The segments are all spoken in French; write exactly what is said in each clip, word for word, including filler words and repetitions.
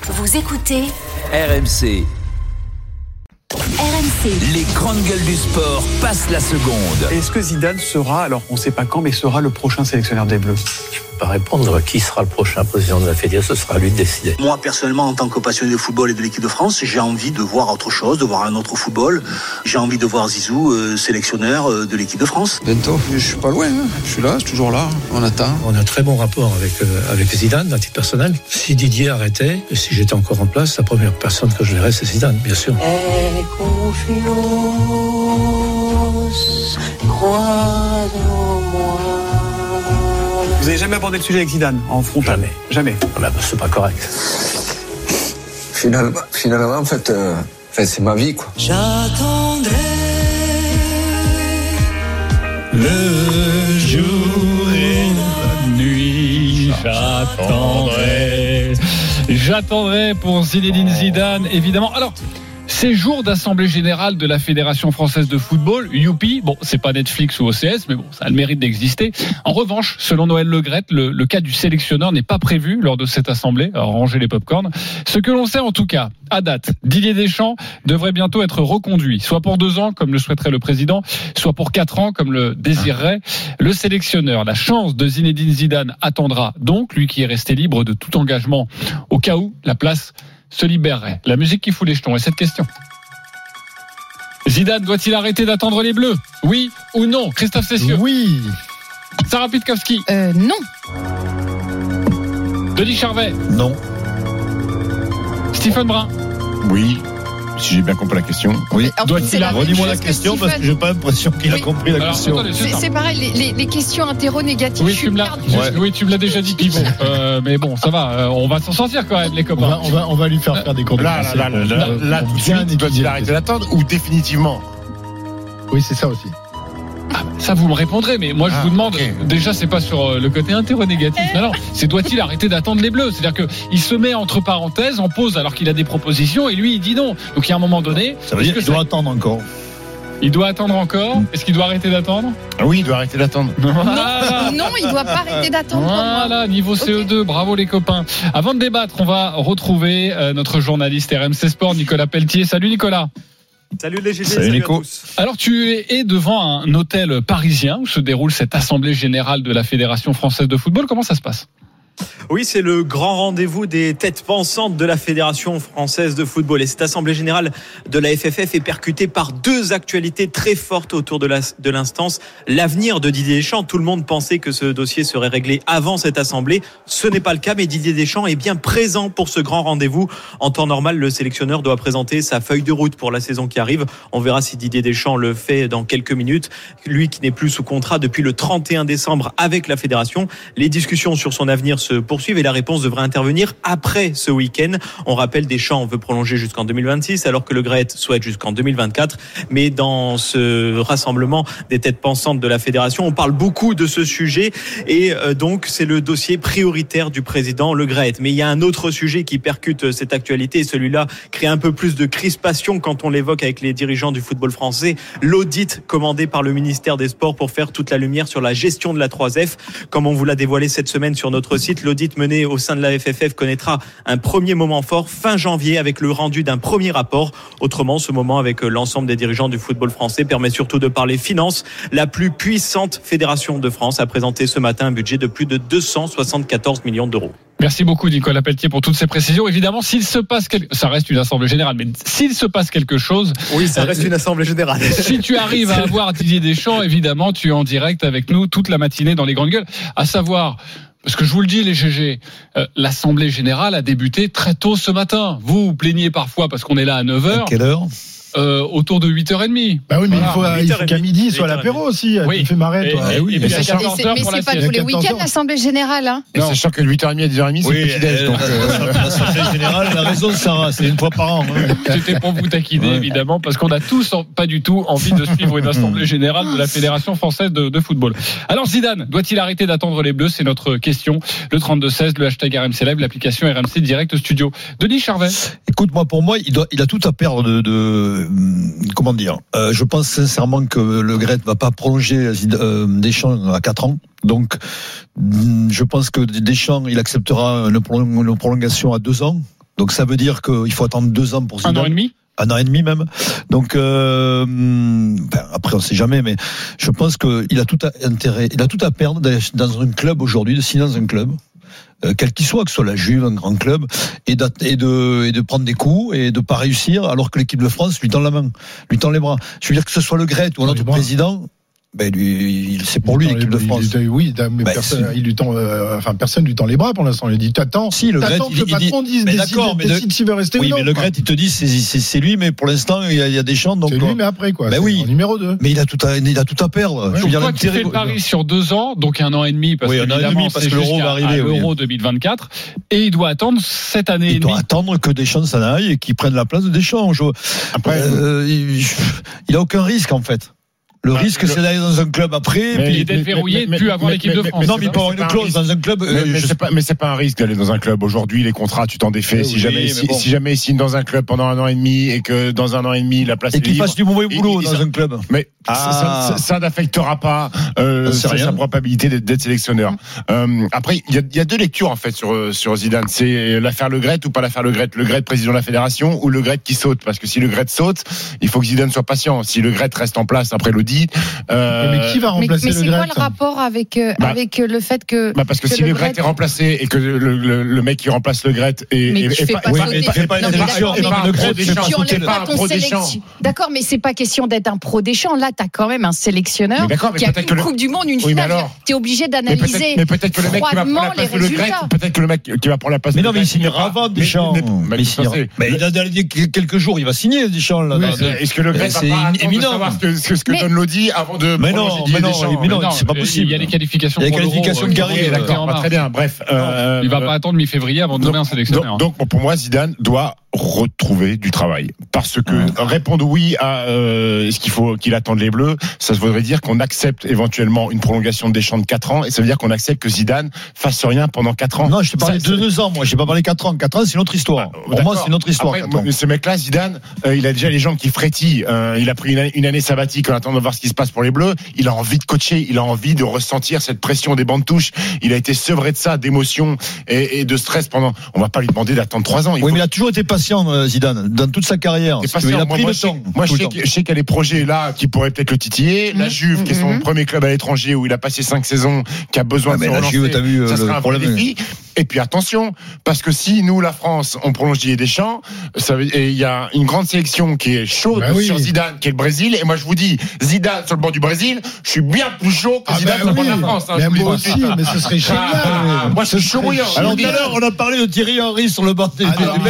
Vous écoutez R M C. R M C. Les grandes gueules du sport passent la seconde. Est-ce que Zidane sera, alors on ne sait pas quand, mais sera le prochain sélectionneur des Bleus ? Je ne peux pas répondre qui sera le prochain président de la fédération, ce sera à lui de décider. Moi, personnellement, en tant que passionné de football et de l'équipe de France, j'ai envie de voir autre chose, de voir un autre football. J'ai envie de voir Zizou, euh, sélectionneur euh, de l'équipe de France. Bientôt, je suis pas loin, hein. Je suis là, je suis toujours là, on attend. On a un très bon rapport avec, euh, avec Zidane, à titre personnel. Si Didier arrêtait, et si j'étais encore en place, la première personne que je verrais, c'est Zidane, bien sûr. Et confiance, crois en moi. Vous n'avez jamais abordé le sujet avec Zidane en frontal ? Jamais. Jamais. Ah ben, c'est pas correct. Finalement, finalement en fait, euh, enfin, c'est ma vie, quoi. J'attendrai le jour et la nuit, j'attendrai. J'attendrai pour Zinedine Zidane, évidemment. Alors, ces jours d'assemblée générale de la Fédération française de football, youpi, bon, c'est pas Netflix ou O C S, mais bon, ça a le mérite d'exister. En revanche, selon Noël Le Graët, le, le cas du sélectionneur n'est pas prévu lors de cette assemblée. Alors, rangez les pop-corn. Ce que l'on sait en tout cas, à date, Didier Deschamps devrait bientôt être reconduit, soit pour deux ans, comme le souhaiterait le président, soit pour quatre ans, comme le désirerait le sélectionneur. La chance de Zinedine Zidane attendra donc, lui qui est resté libre de tout engagement, au cas où la place se libérerait. La musique qui fout les jetons. Et cette question: Zidane doit-il arrêter d'attendre les Bleus ? Oui ou non ? Christophe Cessieux ? Oui. Sarah Pitkowski ? Euh, non. Denis Charvet ? Non. Stephen Brun ? Oui. Si j'ai bien compris la question. Oui. Doit-il arrêter ? Redis-moi la question parce que j'ai pas l'impression qu'il oui. a compris la Alors, question. attendez, c'est, C'est, c'est pareil, les, les, les questions interro-négatives. Oui, tu me l'as, Ouais. oui, tu me l'as déjà dit, Pivot. Euh, mais bon, ça va, euh, on va s'en sortir quand même, les On copains. va, on va, on va lui faire faire des cours de Là, là, là, là, là, français. là, tout de suite, doit-il arrêter d'attendre ou définitivement ? Oui, c'est ça aussi. Ah, ça, vous me répondrez, mais moi, je Ah, vous demande, okay. déjà, c'est pas sur euh, le côté interro-négatif. Non, non, c'est doit-il arrêter d'attendre les Bleus ? C'est-à-dire qu'il se met entre parenthèses, en pause, alors qu'il a des propositions, et lui, il dit non. Donc, il y a un moment donné. Ça veut dire qu'il doit attendre encore. Il doit attendre encore. Est-ce qu'il doit arrêter d'attendre ? Ah oui, il doit arrêter d'attendre. Voilà. Non, il doit pas arrêter d'attendre. pour moi. Voilà, niveau C O deux, okay. Bravo les copains. Avant de débattre, on va retrouver euh, notre journaliste R M C Sport, Nicolas Pelletier. Salut Nicolas. Salut les G G, salut, salut Nico. à tous. Alors tu es devant un hôtel parisien où se déroule cette assemblée générale de la Fédération française de football. Comment ça se passe ? Oui, c'est le grand rendez-vous des têtes pensantes de la Fédération française de football. Et cette assemblée générale de la F F F est percutée par deux actualités très fortes autour de, la, de l'instance. L'avenir de Didier Deschamps. Tout le monde pensait que ce dossier serait réglé avant cette assemblée. Ce n'est pas le cas, mais Didier Deschamps est bien présent pour ce grand rendez-vous. En temps normal, le sélectionneur doit présenter sa feuille de route pour la saison qui arrive. On verra si Didier Deschamps le fait dans quelques minutes. Lui qui n'est plus sous contrat depuis le trente et un décembre avec la Fédération. Les discussions sur son avenir se poursuivent et la réponse devrait intervenir après ce week-end. On rappelle, Deschamps veut prolonger jusqu'en deux mille vingt-six alors que Le Graët souhaite jusqu'en deux mille vingt-quatre. Mais dans ce rassemblement des têtes pensantes de la Fédération, on parle beaucoup de ce sujet et donc c'est le dossier prioritaire du président Le Graët. Mais il y a un autre sujet qui percute cette actualité et celui-là crée un peu plus de crispation quand on l'évoque avec les dirigeants du football français. L'audit commandé par le ministère des Sports pour faire toute la lumière sur la gestion de la trois F. Comme on vous l'a dévoilé cette semaine sur notre site, l'audit mené au sein de la F F F connaîtra un premier moment fort fin janvier avec le rendu d'un premier rapport. Autrement, ce moment avec l'ensemble des dirigeants du football français permet surtout de parler finances. La plus puissante fédération de France a présenté ce matin un budget de plus de deux cent soixante-quatorze millions d'euros. Merci beaucoup Nicolas Pelletier pour toutes ces précisions. Évidemment, s'il se passe quelque... ça reste une assemblée générale, mais s'il se passe quelque chose, oui, ça reste une assemblée générale. Si tu arrives à avoir Didier Deschamps, évidemment, tu es en direct avec nous toute la matinée dans les grandes gueules. À savoir, parce que je vous le dis, les G G, euh, l'assemblée générale a débuté très tôt ce matin. Vous vous plaignez parfois parce qu'on est là à neuf heures. À quelle heure ? Euh, autour de huit heures trente. Bah oui, mais voilà. il faut, il faut qu'à midi soit l'apéro aussi. Oui. Tu fais marrer, toi. Et, et, oui, et puis mais, c'est, mais c'est pas tous les week-ends l'assemblée générale. Hein. Et sachant que de huit heures trente à dix heures trente, c'est oui, le petit-déj. Donc, euh, l'assemblée générale, elle a raison, Sarah, c'est une fois par an. Hein. C'était pour vous taquiner, ouais. Évidemment, parce qu'on a tous pas du tout envie de suivre une assemblée générale de la Fédération française de, de football. Alors Zidane, doit-il arrêter d'attendre les Bleus ? C'est notre question. Le trente-deux seize, le hashtag R M C Live, l'application R M C Direct Studio. Denis Charvet. Écoute, moi, pour moi, il, doit, il a tout à perdre de... de comment dire, euh, je pense sincèrement que Le Graët ne va pas prolonger euh, Deschamps à quatre ans. Donc, je pense que Deschamps, il acceptera une prolongation à deux ans. Donc ça veut dire qu'il faut attendre deux ans pour Zidane. Un an et demi. Un an et demi même. Donc euh, ben après on sait jamais, mais je pense qu'il a tout à intérêt, il a tout à perdre d'aller dans un club aujourd'hui, de signer dans un club. Euh, quel qu'il soit, que ce soit la Juve, un grand club, et, et, de, et de prendre des coups et de pas réussir, alors que l'équipe de France lui tend la main, lui tend les bras. Je veux dire que ce soit le Gret ou un autre président. Ben lui, c'est pour lui l'équipe de France. Il, oui, mais ben, personne, il lui tend, euh, enfin personne lui tend les bras pour l'instant. Il dit t'attends. Si le Gret, que le patron dise, mais décide, d'accord, mais décide s'il veut rester oui, ou non. Oui, mais le Gret, il te dit c'est, c'est, c'est lui, mais pour l'instant il y a, il y a des chances. Donc c'est lui, mais après quoi. Ben c'est oui. Numéro deux. Mais il a tout à, il a tout à perdre. Ouais, je veux dire, toi, tu fais le pari sur deux ans, donc un an et demi, parce oui, que évidemment, parce que l'euro va arriver. L'euro deux mille vingt-quatre, et il doit attendre cette année il et demie. Il doit attendre que Deschamps s'en aille et qu'il prenne la place de Deschamps. Je, après, euh, il, il a aucun risque en fait. Le ah, risque, le... c'est d'aller dans un club après, mais, puis d'être verrouillé, plus avant l'équipe de France. Non, mais il peut avoir une clause dans un club. Mais, euh, mais, c'est pas, mais c'est pas un risque d'aller dans un club. Aujourd'hui, les contrats, tu t'en défais. Oui, si, jamais, si, bon. si jamais il signe dans un club pendant un an et demi et que dans un an et demi, la place et est qu'il libre, fasse du mauvais boulot il, dans il, un club. Mais ah. ça, ça, ça n'affectera pas euh, sa, sa probabilité d'être, d'être sélectionneur. Euh, après, il y, y a deux lectures en fait sur, sur Zidane. C'est l'affaire Le Gret ou pas l'affaire Le Gret. Le Gret, président de la fédération, ou Le Gret qui saute. Parce que si Le Gret saute, il faut que Zidane soit patient. Si Le Gret reste en place après l'audit. Euh, mais qui va remplacer mais, mais le Gret ? Mais c'est quoi le rapport avec, euh, bah, avec le fait que. Bah parce que, que si le Gret est remplacé et que le, le, le mec qui remplace le Gret est. Mais tu fais pas une sélection. D'accord, mais c'est pas question d'être un pro Deschamps. Là, t'as quand même un sélectionneur qui a une Coupe du Monde, une finale. T'es obligé d'analyser froidement les résultats. Peut-être que le mec qui va prendre la place. Mais non, mais il signera avant Deschamps. Mais il a dans quelques jours, il va signer Deschamps. Est-ce que le Gret va pas attendre de savoir ce que donne l'audit avant de. Mais non, mais non, mais non, c'est pas possible. Il y a les qualifications. Il y a les qualifications qui arrivent. D'accord, très bien. Bref, il va pas attendre mi-février avant de nommer un sélectionneur. Donc, pour moi, Zidane doit retrouver du travail, parce que ah. répondre oui à euh, est-ce qu'il faut qu'il attende les Bleus, ça voudrait dire qu'on accepte éventuellement une prolongation de Deschamps de quatre ans, et ça veut dire qu'on accepte que Zidane fasse rien pendant quatre ans. Non, je t'ai parlé de deux ans, moi j'ai pas parlé quatre ans. quatre ans c'est une autre histoire. Ah, pour moi c'est une autre histoire. Après, ce mec-là, Zidane, euh, il a déjà les jambes qui frétillent. Euh, il a pris une année, une année sabbatique en attendant de voir ce qui se passe pour les Bleus. Il a envie de coacher, il a envie de ressentir cette pression des bancs de touche. Il a été sevré de ça, d'émotion et, et de stress pendant. On va pas lui demander d'attendre trois ans. Il oui, faut... mais il a toujours été patient, Zidane. Dans toute sa carrière, patient, il a pris moi, le temps. Moi, je sais, je sais qu'il y a des projets là qui pourraient peut-être le titiller. La Juve, mmh, qui est son mmh. premier club à l'étranger où il a passé cinq saisons, qui a besoin ah, de se relancer. Juve, t'as vu, ça sera un vrai défi. Et puis attention, parce que si nous, la France, on prolonge Didier Deschamps, ça veut, et il y a une grande sélection qui est chaude bah oui. sur Zidane, qui est le Brésil. Et moi, je vous dis, Zidane sur le banc du Brésil, je suis bien plus chaud que ah Zidane bah sur le banc oui. de la France. Hein, mais moi aussi, mais ce serait génial. Ah, moi, je suis chaud bouillant. Alors tout à l'heure, on a parlé de Thierry Henry sur le banc des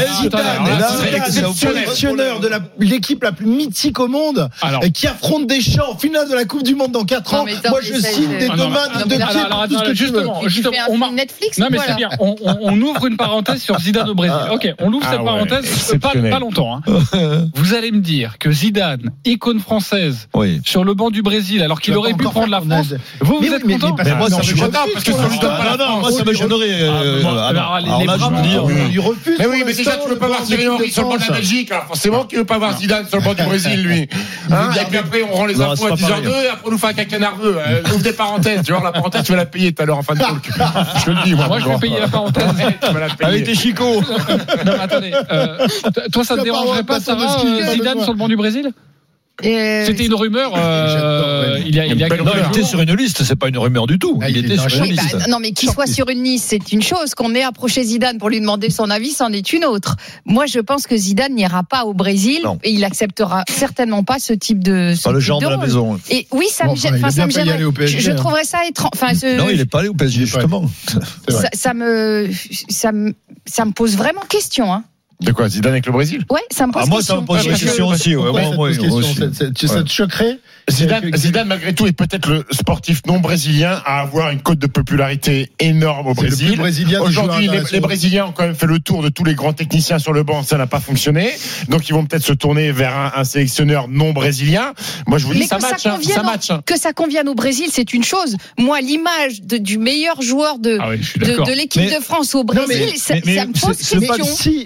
Belges. Sélectionneur de la, l'équipe la plus mythique au monde, alors, et qui affronte Deschamps en finale de la Coupe du Monde dans quatre ans. Moi, je signe des demandes de pied. Justement, justement, on m'a Netflix. Non, mais c'est bien. On, on, on ouvre une parenthèse sur Zidane au Brésil. Ok, on ouvre ah cette ouais, parenthèse. Pas, pas longtemps. Hein. Vous allez me dire que Zidane, icône française, oui. sur le banc du Brésil, alors qu'il aurait pu prendre la France. Vous, vous êtes content? Moi, ça me gênerait parce que ça me donne pas la France. Moi, ça me gênerait. Alors là, je veux dire, il refuse. Mais oui, mais déjà, tu veux pas voir Thierry Henry sur le banc de la Belgique. Alors forcément, tu veux pas voir Zidane sur le banc du Brésil, lui. Et puis après, on rend les infos à dix heures deux et après, on nous fait un caca nerveux. Ouvre des parenthèses. Tu vois, la parenthèse, tu vas la payer tout à l'heure en fin de talk. Je te le dis, moi. Moi, je vais payer la parenthèse. Avec tes chicots. Non, mais attendez. Toi, ça te dérangerait pas, Sarah, Zidane sur le banc du Brésil? Et C'était une rumeur. Euh, il y a, il y a non, il était sur une liste, c'est pas une rumeur du tout. Ah, il, il était sur une oui, liste. Bah, non, mais qu'il soit sur une liste, c'est une chose. Qu'on ait approché Zidane pour lui demander son avis, c'en est une autre. Moi, je pense que Zidane n'ira pas au Brésil non. et il acceptera certainement pas ce type de. Ce pas type le genre de, de la maison. Et oui, ça bon, me gêne. Enfin, ça me gênerait. Je, je trouverais ça étrange. Enfin, ce... Non, il n'est pas allé au P S G justement. Ça, ça me, ça me, ça me pose vraiment question, hein. De quoi, Zidane avec le Brésil? Ouais, ça me pose ah, moi, question. Ça me pose ouais, question aussi. Ouais, moi, moi, question aussi. Ça, ça, ça ouais. te choquerait? Zidane, Zidane, malgré tout, est peut-être le sportif non brésilien à avoir une cote de popularité énorme au Brésil. Aujourd'hui, les, les Brésiliens ont quand même fait le tour de tous les grands techniciens sur le banc. Ça n'a pas fonctionné. Donc, ils vont peut-être se tourner vers un, un sélectionneur non brésilien. Moi, je vous dis, mais ça match. Ça, ça match hein. Que ça convienne au Brésil, c'est une chose. Moi, l'image de, du meilleur joueur de, ah oui, de, de l'équipe mais, de France au Brésil, non, mais, ça, mais, ça me pose question. Si, si,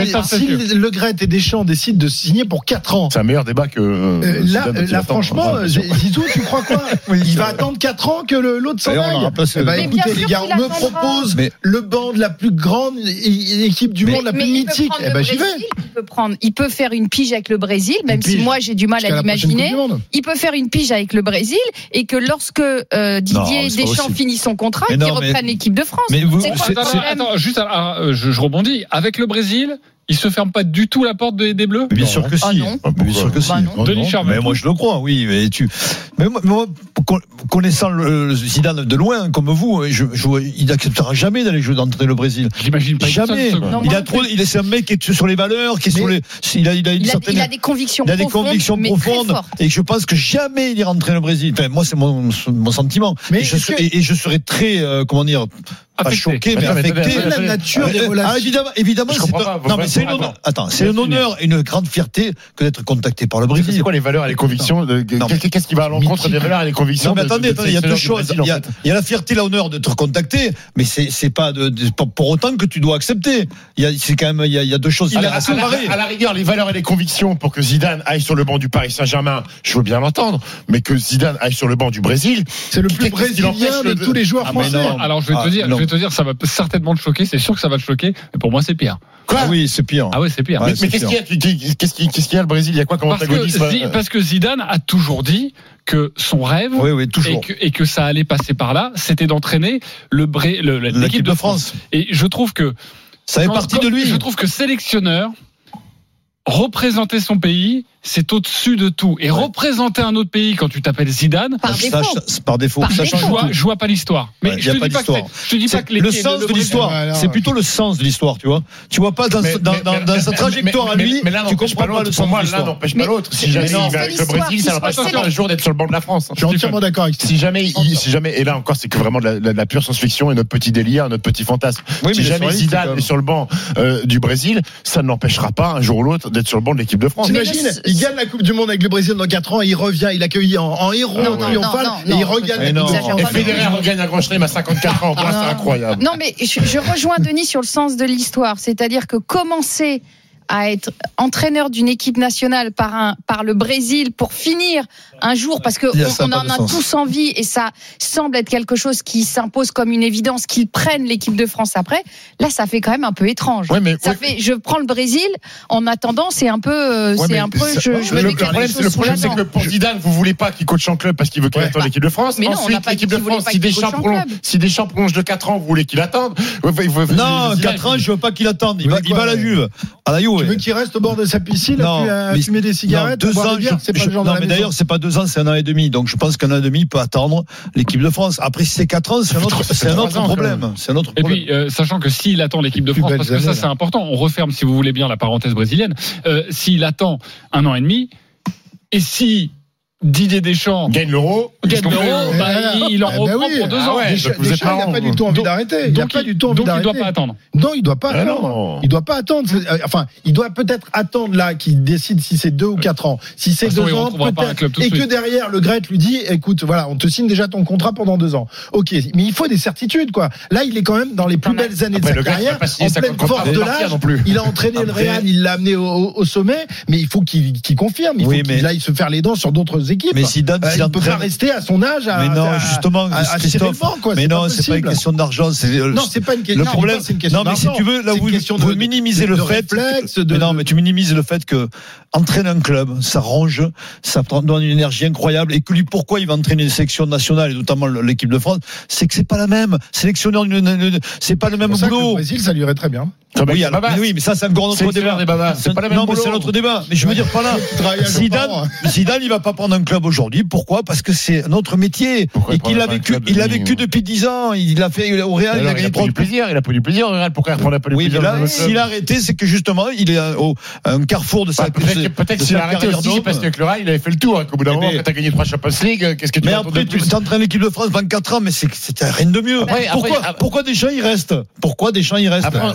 si Le Gret et Deschamps décident de signer pour quatre ans. C'est un meilleur débat que. Euh, là, là franchement, Zizou, tu crois quoi? Il va attendre quatre ans que l'autre s'en aille. Eh ben, écoutez, les gars, on me propose mais... le banc de la plus grande équipe du mais, monde, la plus mythique. Eh ben, j'y vais. Il peut prendre, il peut faire une pige avec le Brésil, même si moi j'ai du mal à l'imaginer. Il peut faire une pige avec le Brésil et que lorsque euh, Didier non, Deschamps finit son contrat, qu'il reprenne l'équipe de France. Mais vous, c'est quoi, c'est, c'est, attends, juste, alors, je, je rebondis. Avec le Brésil, il se ferme pas du tout la porte des, des Bleus. Bien sûr que si. Ah non. Bien sûr que si. Bah non. Denis Charvet. Mais moi je le crois, oui. Mais tu. Mais moi, moi connaissant le, le Zidane de loin, comme vous, je, je, il n'acceptera jamais d'aller jouer d'entraîner le Brésil. J'imagine pas. Jamais. Non, il a trop. Il est un mec qui est sur les valeurs, qui est sur les. Il a, il a une il certaine. A, il a des convictions. Il a des profondes, convictions profondes. Et je pense que jamais il ira entraîner le Brésil. Enfin, moi c'est mon, mon sentiment. Mais et je, que... et, et je serais très, euh, comment dire. Pas affecté. choqué, mais affecté. C'est la nature des relations. Ah, évidemment, évidemment, c'est pas. Non, mais c'est un honneur. Attends, c'est un honneur et une grande fierté que d'être contacté par le Brésil. C'est quoi les valeurs et les convictions de... Qu'est-ce qui va à l'encontre des valeurs et des convictions? Non, mais attendez, attendez, il y a deux choses. Il y a, il y a la fierté, l'honneur d'être contacté, mais c'est, c'est pas de, de, pour autant que tu dois accepter. Il y a, c'est quand même, il y a, il y a deux choses. À la, à, la, à la rigueur, les valeurs et les convictions pour que Zidane aille sur le banc du Paris Saint-Germain, je veux bien l'entendre, mais que Zidane aille sur le banc du Brésil, c'est le plus brésilien de tous les joueurs français. Alors je vais te dire, je vais te dire, ça va certainement te choquer, c'est sûr que ça va te choquer, mais pour moi c'est pire. Quoi? Ah oui, c'est pire. Ah oui, c'est pire. Ouais, mais, c'est mais qu'est-ce, pire. Qu'il y a, qu'est-ce, qu'il, qu'est-ce qu'il y a le Brésil? Il y a quoi comme antagonisme? Parce que, parce que Zidane a toujours dit que son rêve oui, oui, toujours. Et, que, et que ça allait passer par là, c'était d'entraîner le, Bré, le l'équipe, l'équipe de France. France. Et je trouve que ça fait partie de lui. Je trouve que sélectionneur, représenter son pays, c'est au-dessus de tout. Et ouais. représenter un autre pays quand tu t'appelles Zidane, par défaut, ça, ça, par défaut, par ça défaut. change je, vois, je vois pas l'histoire. Mais ouais, je, te pas pas que je te dis c'est pas que les, le sens le, de l'histoire, le c'est plutôt le sens de l'histoire, tu vois. Tu vois pas dans, mais, dans, mais, dans, mais, dans sa trajectoire à lui, mais, mais tu comprends pas le sens de l'histoire. L'un n'empêche pas l'autre. Si jamais il va avec le Brésil, ça n'empêche pas un jour d'être sur le banc de la France. Je suis entièrement d'accord avec toi. Si jamais, si jamais, et là encore, c'est que vraiment de la pure science-fiction et notre petit délire, notre petit fantasme. Si jamais Zidane est sur le banc du Brésil, ça ne l'empêchera pas un jour ou l'autre d'être sur le banc de l'équipe de France. T'imagines, il gagne la Coupe du Monde avec le Brésil dans quatre ans, il revient, il accueille en, en héros triomphal et il regagne. Et Federer regagne un grand chelem à cinquante-quatre ans. C'est incroyable. Non, mais je, je rejoins Denis sur le sens de l'histoire, c'est-à-dire que commencer à être entraîneur d'une équipe nationale par un par le Brésil pour finir un jour, parce que on, on en a sens. tous envie et ça semble être quelque chose qui s'impose comme une évidence qu'ils prennent l'équipe de France après. Là, ça fait quand même un peu étrange. Ouais, mais, ça ouais. fait, je prends le Brésil en attendant, c'est un peu, ouais, c'est un peu. Ça, je, je le, me le problème, c'est, le problème c'est que pour Zidane, vous voulez pas qu'il coach en club parce qu'il veut qu'il ouais. attende l'équipe de France. Mais non, ensuite, on pas l'équipe de France, si Deschamps prolonge, si Deschamps prolonge de quatre ans, vous voulez qu'il attende. Non, quatre ans, je veux pas qu'il attende. Il va, il va à la Juve, à la Juve. Tu veux qu'il reste au bord de sa piscine à fumer des cigarettes? Deux ans, c'est pas le genre. Non, mais d'ailleurs, c'est pas deux ans, c'est un an et demi. Donc je pense qu'un an et demi peut attendre l'équipe de France. Après, si c'est quatre ans, c'est un autre, c'est un autre problème. C'est un autre problème. Et puis, euh, sachant que s'il attend l'équipe de France, parce que ça c'est important, on referme, si vous voulez bien, la parenthèse brésilienne. Euh, s'il attend un an et demi, et si Didier Deschamps gagne l'euro, gagne l'euro, bah, il, il en reprend bah oui. pour deux ans. Ah ouais, Deschamps, Deschamps, il n'a pas du tout envie donc, d'arrêter. Il n'a pas du tout envie donc d'arrêter. Donc il doit pas attendre. Non, il doit pas ah attendre. Non. Il doit pas attendre. Enfin, il doit peut-être attendre là qu'il décide si c'est deux ou quatre ans. Si c'est deux ans, peut-être. Et que derrière le Gret lui dit, écoute, voilà, on te signe déjà ton contrat pendant deux ans. Ok, mais il faut des certitudes, quoi. Là, il est quand même dans les plus belles années de sa carrière, en pleine force de l'âge. Il a entraîné le Real, il l'a amené au sommet, mais il faut qu'il confirme. Il faut qu'il aille se faire les dents sur d'autres équipes. Mais Zidane, il ne peut pas rester à son âge à, mais non, à, justement, à, à Christophe, banc, quoi. mais c'est non, pas c'est pas une question d'argent. C'est non, c'est pas une question. Le problème, c'est une question non, mais si tu veux, là, vous, vous de, minimisez de, le de fait. Réflexe, de, mais non, mais tu minimises le fait que entraîner un club, ça range, ça donne une énergie incroyable, et que lui, pourquoi il va entraîner une sélection nationale et notamment l'équipe de France, c'est que c'est pas la même. Sélectionneur, c'est pas le même boulot. Le Brésil, ça lui irait très bien. Oui, alors, mais oui, mais ça, c'est encore un autre débat. C'est, c'est pas la même non, boulot. mais c'est un autre débat. Mais je veux dire, pas là. Zidane, Zidane, il va pas prendre un club aujourd'hui. Pourquoi? Parce que c'est notre métier. Pourquoi et qu'il a vécu, il a vécu depuis dix ans. Il a fait au Real, alors, il a gagné trop de plaisir. Il a pas du plaisir au Real. Pourquoi il reprend pas du oui, plaisir? Oui, mais là, s'il a arrêté, c'est que justement, il est au, un carrefour de sa carrière. Peut-être, peut-être s'il a arrêté aussi, parce qu'avec le Real, il avait fait le tour. Au bout d'un moment, quand t'as gagné trois Champions League, qu'est-ce que tu mais après, tu t'entraînes l'équipe de France vingt-quatre ans, mais c'est, c'était rien de mieux. Pourquoi, pourquoi Deschamps, il reste? Pourquoi Deschamps, il reste? Mais parce que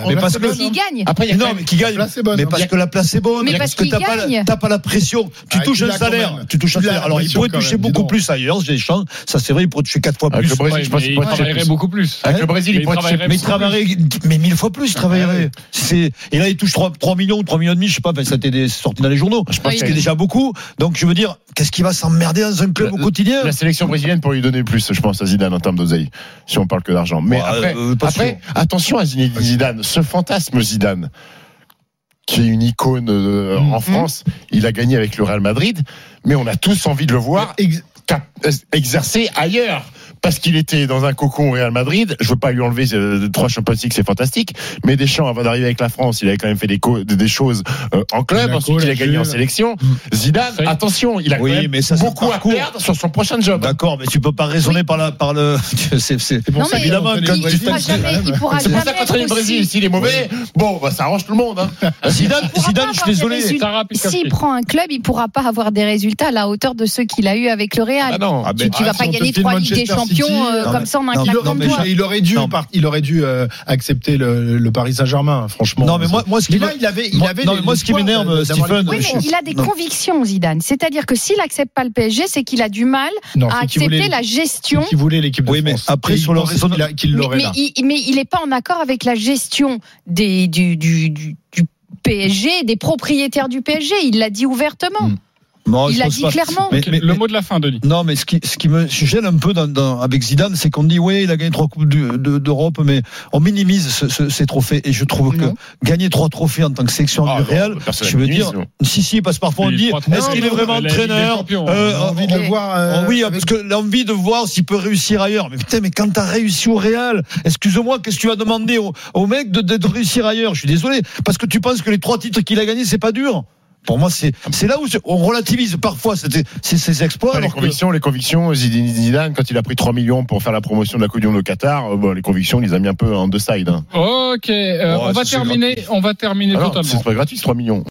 parce qu'il gagne. Après, il y a non, mais qui gagne. Mais parce que la place est bonne. Mais parce que t'as pas, t'as pas la pression. Tu touches un salaire. Tu touches un salaire. Alors, il pourrait toucher beaucoup plus ailleurs, Deschamps. Ça, c'est vrai, il pourrait toucher quatre fois plus. Avec le Brésil, je pense qu'il travaillerait beaucoup plus. Avec le Brésil, il pourrait toucher plus. Mais il travaillerait, mais mille fois plus, il travaillerait. C'est, et là, il touche trois millions, trois millions et demi, je sais pas, ça a été sorti dans les journaux. Je pense que c'est déjà beaucoup. Donc, je veux dire, qu'est-ce qu'il va s'emmerder dans un club au quotidien? La sélection brésilienne pour lui donner plus, je pense, à Zidane en termes d'oseille, si on parle que d'argent. Mais après, après attention à Zinedine Zidane, ce fantasme Zidane, qui est une icône euh, en France, il a gagné avec le Real Madrid, mais on a tous envie de le voir ex- exercer ailleurs. Parce qu'il était dans un cocon au Real Madrid. Je veux pas lui enlever euh, trois Champions League, c'est fantastique. Mais Deschamps, avant d'arriver avec la France, il avait quand même fait des, co- des choses euh, en club. Ensuite, il a gagné en sélection. Zidane, attention, il a oui, quand même mais ça, beaucoup à perdre sur son prochain job. D'accord, mais tu peux pas raisonner oui. par la, par le. c'est, c'est pour non, ça évidemment. Il, il, il pourra jamais, il pourra c'est pour ça contre le Brésil. S'il est mauvais, bon, bah, ça arrange tout le monde. Hein. Zidane, Zidane, je suis désolé. S'il prend un club, il pourra pas avoir des résultats à la hauteur de ceux qu'il a eu avec le Real. Ah non, tu, tu vas pas gagner trois Ligues des Champions euh, comme ça en un claquement de doigts. Il aurait dû, il aurait dû accepter le, le Paris Saint-Germain, franchement. Non, mais moi, moi, ce qui là, il avait, il avait. Non, mais moi, ce qui m'énerve, Stephen. Oui, mais il a des convictions, Zidane. C'est-à-dire que s'il accepte pas le P S G, c'est qu'il a du mal à accepter la gestion. Qui voulait l'équipe de France. Oui, mais après, sur le raison qu'il l'aurait là. Mais il est pas en accord avec la gestion des du du du P S G, des propriétaires du P S G. Il l'a dit ouvertement. Non, il l'a dit pas. Clairement. Mais, mais, le mot de la fin, Denis. Non, mais ce qui, ce qui me gêne un peu dans, dans, avec Zidane, c'est qu'on dit, oui, il a gagné trois coupes de, de, d'Europe, mais on minimise ce, ce, ces trophées. Et je trouve non. que gagner trois trophées en tant que sélection ah, du Real, non, je veux dire, non. si, si, parce que parfois on dit, est-ce qu'il est vraiment entraîneur? euh, envie de le voir. Euh, oui, avec... parce que l'envie de voir s'il peut réussir ailleurs. Mais putain, mais quand t'as réussi au Real, excuse-moi, qu'est-ce que tu vas demander au, au mec de, de, de réussir ailleurs? Je suis désolé. Parce que tu penses que les trois titres qu'il a gagnés, c'est pas dur. Pour moi, c'est, c'est là où on relativise parfois ces, ces, ces exploits. Enfin, les convictions, que... les convictions, Zidane, quand il a pris trois millions pour faire la promotion de la Coupe du Monde au Qatar, bon, les convictions, il les a mis un peu en deux sides. Hein. Ok, euh, oh, on, va terminer, on va terminer, on va terminer totalement. C'est pas gratuit, trois millions.